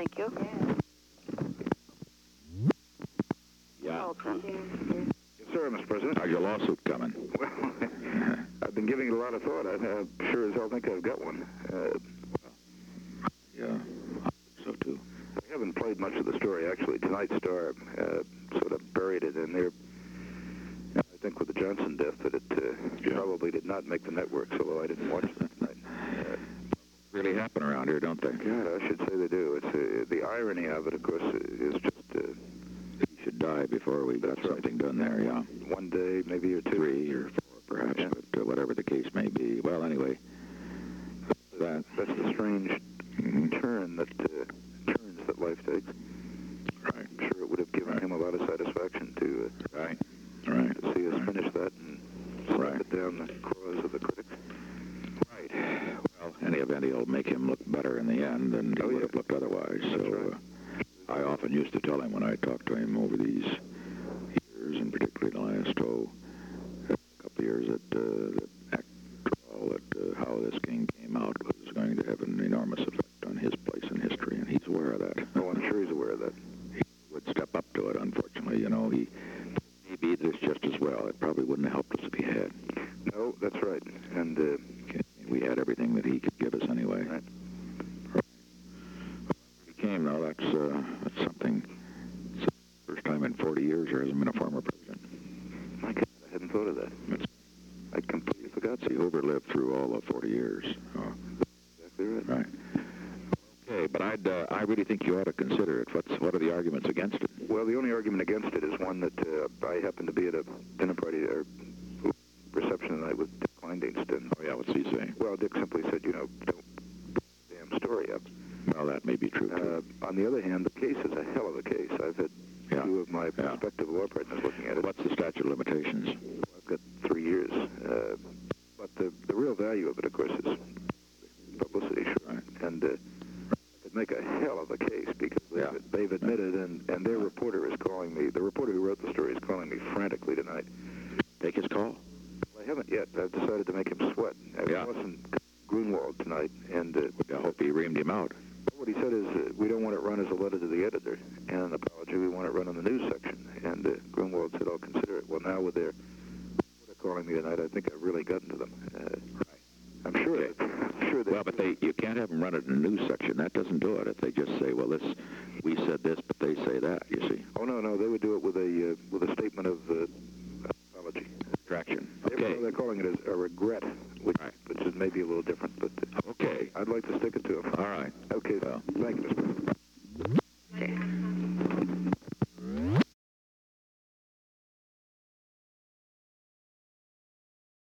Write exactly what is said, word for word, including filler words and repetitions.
thank you. Yeah. Alton. Yes, sir, Mister President. How's your lawsuit coming? Well, I've been giving it a lot of thought. I, I sure as hell think I've got one. Uh, Yeah, I think so too. I haven't played much of the story, actually. Tonight's Star uh, sort of buried it in there. I think with the Johnson death that it uh, Yeah. probably did not make the networks, although I didn't watch it tonight. Uh, Really happen around here, don't they? God, I should say they do. It's uh, the irony of it, of course, is just uh, He should die before we got That's right. something done there, yeah. one day, maybe or two. Three or four, perhaps, Yeah. but uh, whatever the case may be. Well, anyway, that, That's the strange mhm, turn that uh, turns that life takes. right, I'm sure it would have given Right. him a lot of satisfaction to, right, uh, right, to see us finish that and slap Right. it down the cause of the critics. right. Well, any event, he'll make him look better in the end than he Oh, would yeah. have looked otherwise. That's So right. uh, I often used to tell him when I talked to him over these years, and particularly the last, oh, a couple of years, that, uh, that after all, that uh, how this game came out was going to have an enormous effect on his place in history, and he's aware of that. Oh, I'm sure he's aware of that. He would step up to it, unfortunately. You know, he maybe this just as well. It probably wouldn't have helped us if he had. No, that's right. And uh, We had everything that he could give us anyway. Right. He came, though, that's, uh, that's something. It's the first time in forty years there hasn't been a former president. my God, I hadn't thought of that. It's, I completely forgot. he overlived through all the forty years. Oh, Exactly right. right. Okay, but I'd, uh, I really think you ought to consider it. What's, what are the arguments against it? Well, the only argument against it is one that uh, I happened to be at a dinner party or reception tonight with Dick Kleindienst. And, Oh, yeah, what's he saying? well, Dick simply said, you know, don't put the damn story up. Well, that may be true, too. Uh, on the other hand, the case is a hell of a case. I've had Yeah. two of my Yeah. prospective law partners looking at it. What's the statute of limitations? I've got three years. Uh, but the, the real value of it, of course, is publicity, sure. Right. And uh, it'd make a hell of a case because they've, Yeah. they've admitted, and, and their reporter is calling me, the reporter who wrote the story is calling me frantically tonight. Take his call. I haven't yet. I've decided to make him sweat. I was Yeah. watching Grunwald tonight, and uh, I hope he reamed him out. what he said is uh, we don't want it run as a letter to the editor and an apology. We want it run on the news section. And uh, Grunwald said, I'll consider it. Well, now with their reporter calling me tonight, I think I've really gotten to them. Uh, Right. I'm sure Okay. that, I'm sure that. Well, but they, you can't have them run it in the news section. That doesn't do it. If they just say, well, this, we said this, but they say that, you see. Oh, no, no, they would do it with a uh, with a statement of uh, apology. Traction. They're, Okay. they're calling it a, a regret, which, Right. which is maybe a little different, but uh, Okay. I'd like to stick it to them. All right. Okay, Well. thank you, Mister President.